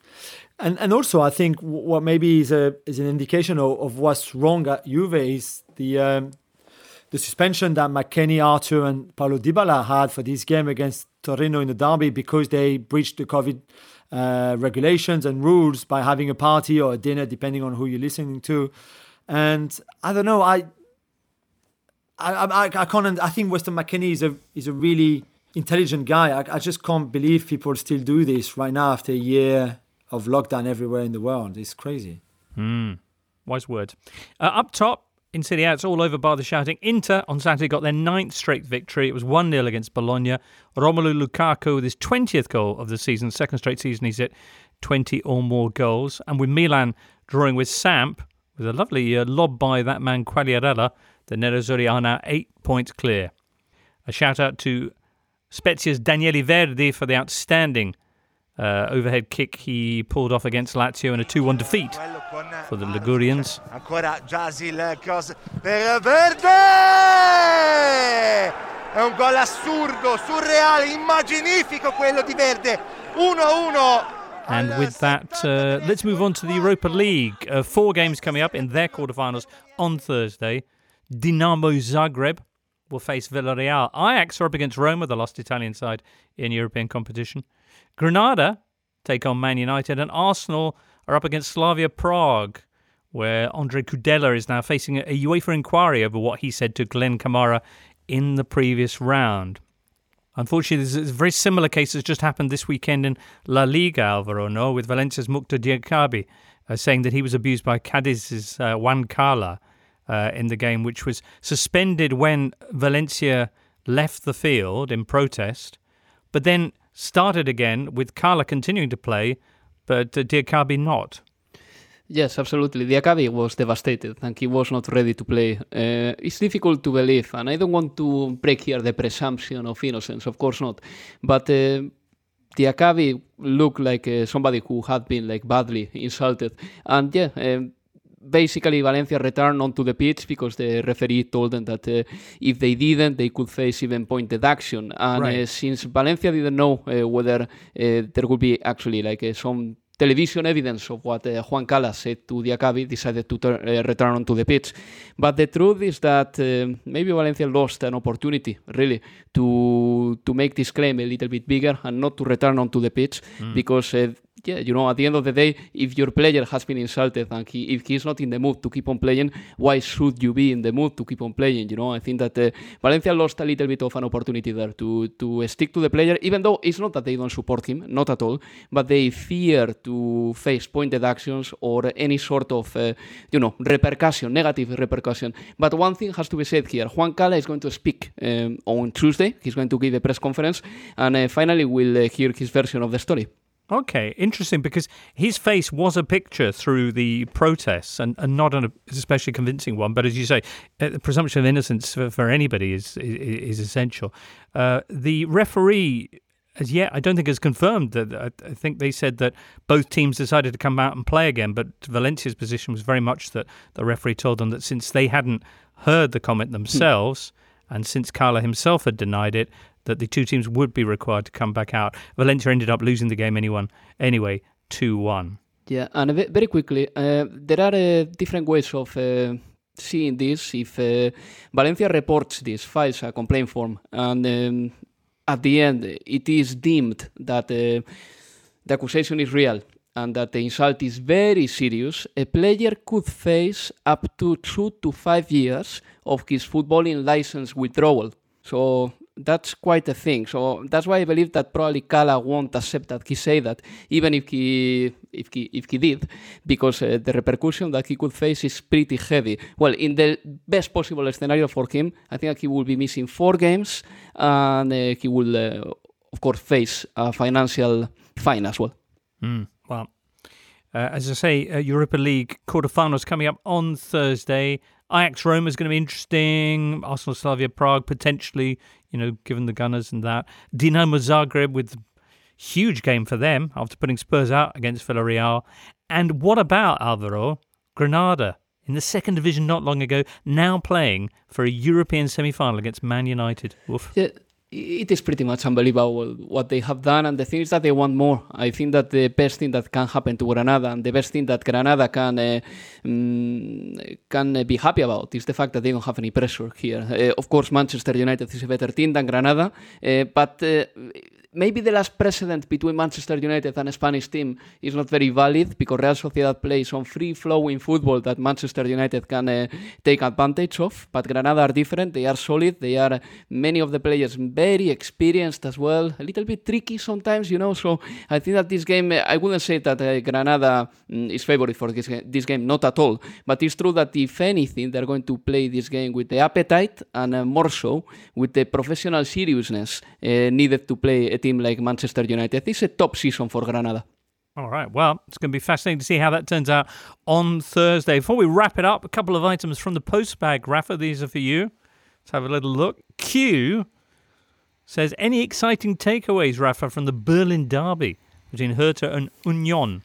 And and also, I think what maybe is a is an indication of, of what's wrong at Juve is the... Um, The suspension that McKennie, Arthur and Paulo Dybala had for this game against Torino in the derby because they breached the COVID uh, regulations and rules by having a party or a dinner, depending on who you're listening to. And I don't know, I I I, I can't. I think Weston McKennie is a is a really intelligent guy. I, I just can't believe people still do this right now after a year of lockdown everywhere in the world. It's crazy. Mm. Wise words. Uh, up top. In Serie A, it's all over by the shouting. Inter on Saturday got their ninth straight victory. It was one nil against Bologna. Romelu Lukaku with his twentieth goal of the season. Second straight season he's hit twenty or more goals. And with Milan drawing with Samp, with a lovely uh, lob by that man Quagliarella, the Nerazzurri are now eight points clear. A shout out to Spezia's Daniele Verdi for the outstanding Uh, overhead kick he pulled off against Lazio in a two one defeat for the Ligurians. Ancora Jasil cross per Verde! È un gol assurdo, surreale, immaginifico quello di Verde. uno a uno. And with that, uh, let's move on to the Europa League. Uh, four games coming up in their quarterfinals on Thursday. Dinamo Zagreb will face Villarreal. Ajax are up against Roma, the last Italian side in European competition. Granada take on Man United, and Arsenal are up against Slavia Prague, where Andre Kudela is now facing a UEFA inquiry over what he said to Glenn Kamara in the previous round. Unfortunately, there's a very similar case that's just happened this weekend in La Liga, Alvaro, no, with Valencia's Mukhtar Diakabi uh, saying that he was abused by Cadiz's uh, Juan Carla uh, in the game, which was suspended when Valencia left the field in protest, but then started again with Carla continuing to play, but uh, Diakabi not. Yes, absolutely. Diakabi was devastated and he was not ready to play. Uh, it's difficult to believe, and I don't want to break here the presumption of innocence, of course not. But uh, Diakabi looked like uh, somebody who had been like badly insulted. And yeah, um, basically Valencia returned onto the pitch because the referee told them that uh, if they didn't, they could face even point deduction. And right. uh, since Valencia didn't know uh, whether uh, there would be actually like uh, some television evidence of what uh, Juan Cala said to Diakabi, decided to ter- uh, return onto the pitch. But the truth is that uh, maybe Valencia lost an opportunity, really, to to make this claim a little bit bigger and not to return onto the pitch, mm. because uh, yeah, you know, at the end of the day, if your player has been insulted and he, if he's not in the mood to keep on playing, why should you be in the mood to keep on playing? You know, I think that uh, Valencia lost a little bit of an opportunity there to to stick to the player, even though it's not that they don't support him, not at all, but they fear to face pointed actions or any sort of, uh, you know, repercussion, negative repercussion. But one thing has to be said here. Juan Cala is going to speak um, on Tuesday. He's going to give a press conference, and uh, finally we'll uh, hear his version of the story. Okay, interesting, because his face was a picture through the protests, and, and not an especially convincing one. But as you say, uh, the presumption of innocence for, for anybody is is, is essential. Uh, the referee, as yet, I don't think has confirmed that. I, I think they said that both teams decided to come out and play again, but Valencia's position was very much that the referee told them that since they hadn't heard the comment themselves, hmm. and since Cala himself had denied it, that the two teams would be required to come back out. Valencia ended up losing the game anyone, anyway, two one. Yeah, and very quickly, uh, there are uh, different ways of uh, seeing this. If uh, Valencia reports this, files a complaint form, and um, at the end it is deemed that uh, the accusation is real and that the insult is very serious, a player could face up to two to five years of his footballing license withdrawal. So that's quite a thing. So that's why I believe that probably Cala won't accept that he say that, even if he if he if he did, because uh, the repercussion that he could face is pretty heavy. Well, in the best possible scenario for him, I think he will be missing four games, and uh, he will, uh, of course, face a financial fine as well. Mm, well, uh, as I say, uh, Europa League quarterfinals coming up on Thursday. Ajax Roma is going to be interesting. Arsenal Slavia Prague potentially, you know, given the Gunners and that. Dinamo Zagreb with huge game for them after putting Spurs out against Villarreal. And what about, Alvaro, Granada in the second division not long ago, now playing for a European semi-final against Man United? Oof. Yeah. It is pretty much unbelievable what they have done, and the thing is that they want more. I think that the best thing that can happen to Granada, and the best thing that Granada can uh, um, can be happy about, is the fact that they don't have any pressure here. Uh, of course, Manchester United is a better team than Granada, uh, but uh, maybe the last precedent between Manchester United and a Spanish team is not very valid, because Real Sociedad plays on free-flowing football that Manchester United can uh, take advantage of. But Granada are different. They are solid. They are, many of the players, very experienced as well. A little bit tricky sometimes, you know. So I think that this game, I wouldn't say that uh, Granada mm, is favourite for this, this game, not at all. But it's true that if anything, they're going to play this game with the appetite, and uh, more so with the professional seriousness uh, needed to play a team like Manchester United. It's a top season for Granada. All right, well, it's going to be fascinating to see how that turns out on Thursday. Before we wrap it up, a couple of items from the postbag. Rafa, these are for you. Let's have a little look. Q says, any exciting takeaways, Rafa, from the Berlin derby between Hertha and Union?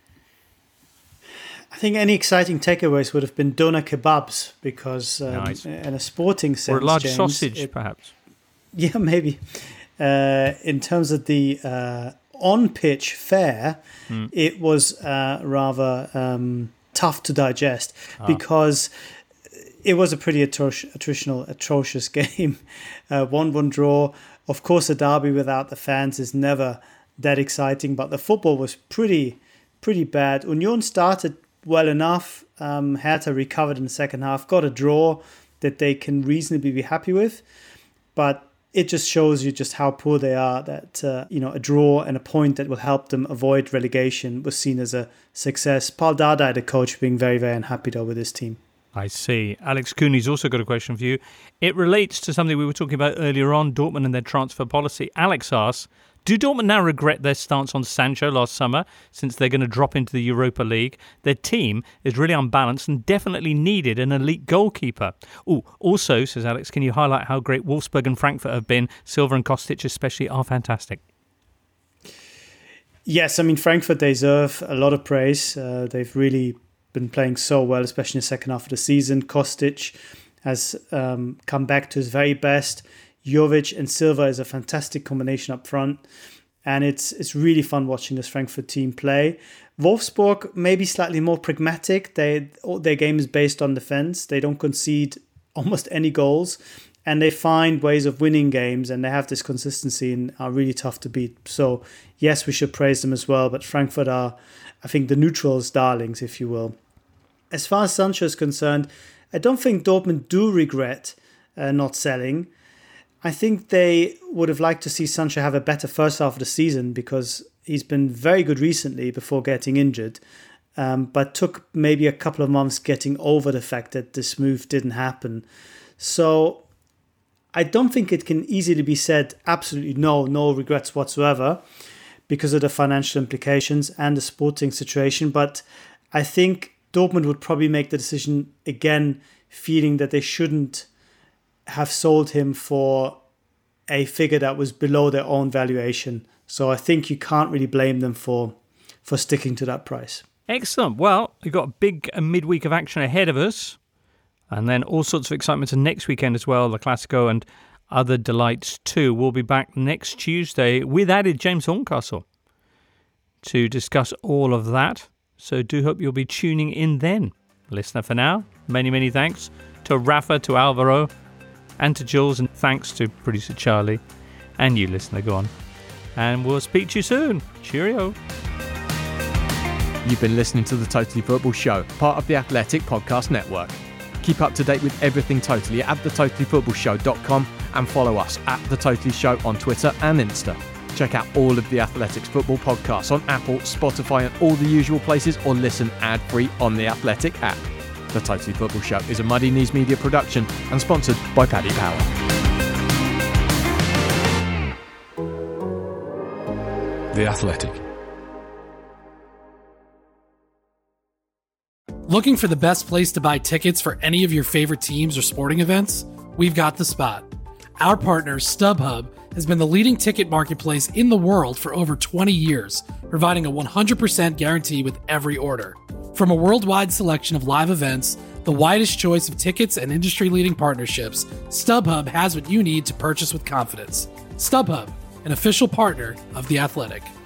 I think any exciting takeaways would have been doner kebabs, because um, nice. in a sporting sense, or a large James, sausage, it, perhaps. Yeah, maybe. Uh, in terms of the uh, on-pitch fare, mm. it was uh, rather um, tough to digest ah. because it was a pretty atro- attritional, atrocious game. Uh, one-one draw. Of course, a derby without the fans is never that exciting, but the football was pretty, pretty bad. Union started well enough. Um, Hertha recovered in the second half, got a draw that they can reasonably be happy with, but it just shows you just how poor they are, that uh, you know, a draw and a point that will help them avoid relegation was seen as a success. Paul Dardai, the coach, being very, very unhappy though with his team. I see. Alex Cooney's also got a question for you. It relates to something we were talking about earlier on, Dortmund and their transfer policy. Alex asks, do Dortmund now regret their stance on Sancho last summer, since they're going to drop into the Europa League? Their team is really unbalanced and definitely needed an elite goalkeeper. Oh, also, says Alex, can you highlight how great Wolfsburg and Frankfurt have been? Silva and Kostic especially are fantastic. Yes, I mean, Frankfurt deserve a lot of praise. Uh, they've really been playing so well, especially in the second half of the season. Kostic has um, come back to his very best. Jovic and Silva is a fantastic combination up front, and it's it's really fun watching this Frankfurt team play. Wolfsburg maybe slightly more pragmatic. They their game is based on defense. They don't concede almost any goals, and they find ways of winning games, and they have this consistency and are really tough to beat. So yes, we should praise them as well, but Frankfurt are, I think, the neutrals' darlings, if you will. As far as Sancho is concerned, I don't think Dortmund do regret uh, not selling. I think they would have liked to see Sancho have a better first half of the season, because he's been very good recently before getting injured, um, but took maybe a couple of months getting over the fact that this move didn't happen. So I don't think it can easily be said absolutely no, no regrets whatsoever, because of the financial implications and the sporting situation. But I think Dortmund would probably make the decision again, feeling that they shouldn't have sold him for a figure that was below their own valuation. So I think you can't really blame them for for sticking to that price. Excellent. Well, we've got a big uh, midweek of action ahead of us, and then all sorts of excitement to next weekend as well, the Classico and other delights too. We'll be back next Tuesday with added James Horncastle to discuss all of that. So do hope you'll be tuning in then. Listener, for now, many, many thanks to Rafa, to Alvaro, and to Jules, and thanks to producer Charlie and you, listener. Go on. And we'll speak to you soon. Cheerio. You've been listening to The Totally Football Show, part of the Athletic Podcast Network. Keep up to date with everything Totally at the totally football show dot com and follow us at The Totally Show on Twitter and Insta. Check out all of the Athletics football podcasts on Apple, Spotify and all the usual places, or listen ad-free on the Athletic app. The Totally Football Show is a Muddy Knees Media production and sponsored by Paddy Power. The Athletic. Looking for the best place to buy tickets for any of your favorite teams or sporting events? We've got the spot. Our partner, StubHub, has been the leading ticket marketplace in the world for over twenty years, providing a one hundred percent guarantee with every order. From a worldwide selection of live events, the widest choice of tickets and industry-leading partnerships, StubHub has what you need to purchase with confidence. StubHub, an official partner of The Athletic.